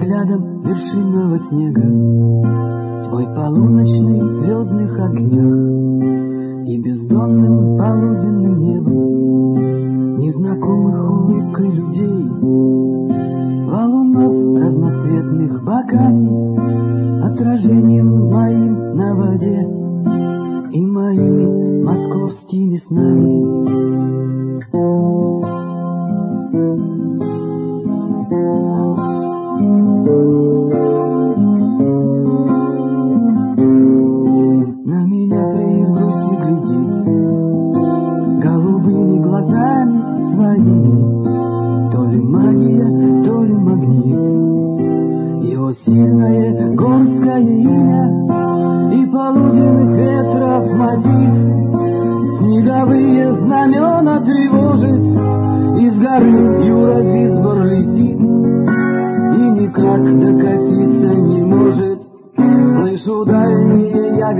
взглядом вершинного снега, твой полуночный в звездных огнях и бездонным полуденным небом, незнакомых улыбкой людей, валунов разноцветных боками, отражением моим на воде и моими московскими снами. На меня при Руси глядит голубыми глазами своими, то ли магия, то ли магнит, его сильное горское имя и полуденных ветров мотив, снеговые знамена тревожит, из горы Юра Висбор летит и никак докатиться не может. Слышу дальние я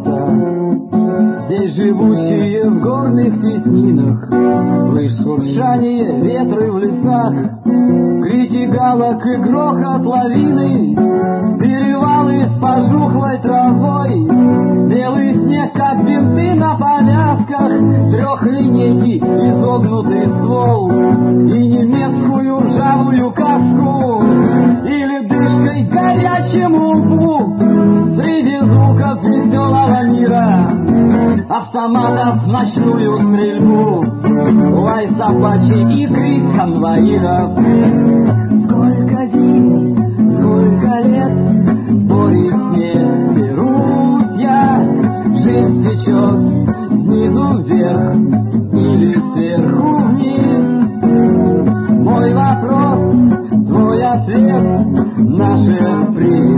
голоса, здесь живущие в горных теснинах, лишь шуршание ветры в лесах, крики галок и грохот лавины, перевалы с пожухлой травой, белый снег, как бинты на повязках, трехлинейки, изогнутый ствол и немецкую ржавую каску, и ледышкой горячему лбу среди звуков веселого мира, автоматов ночную стрельбу, лай собачий и крик конвоиров. Сколько зим, сколько лет, спорить не берусь я, жизнь течет снизу вверх или сверху вниз. Мой вопрос, твой ответ, наше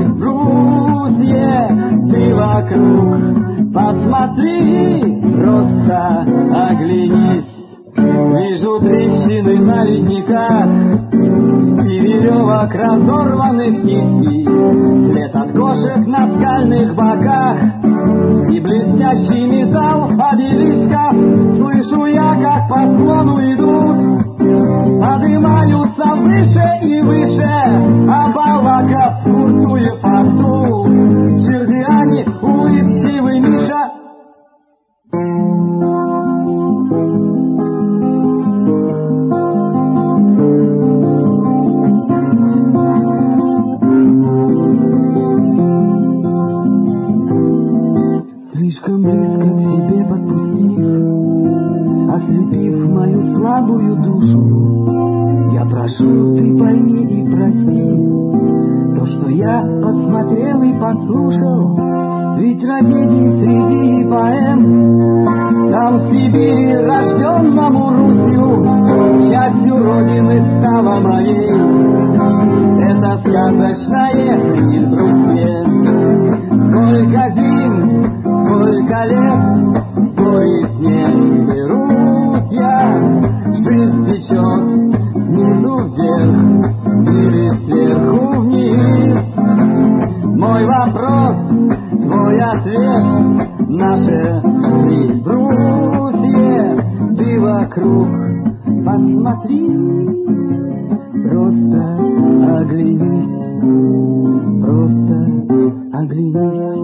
предбрусье, ты вокруг посмотри, просто оглянись. Вижу трещины на ледниках и веревок разорванных кистей, след от кошек на скальных боках и блестящий металл обелисков. Слышу я, как по склону идут, поднимаются выше и выше, Абалаков, Куртуев, Артул, Чердиани, улыбчивый Миша. Слишком близко к себе подпустив, ослепив мою слабую душу, я прошу, ты пойми и прости то, что я подсмотрел и подслушал, ведь трагедии среди поэм там в Сибири, рожденному Русью, частью родины стала моей. Это сказочное Эльбрусье. Сколько зим, сколько лет, спорить не берусь я, жизнь течет снизу вверх или сверху вниз. Мой вопрос, твой ответ, наше Эльбрусье, ты вокруг посмотри, просто оглянись, просто оглянись.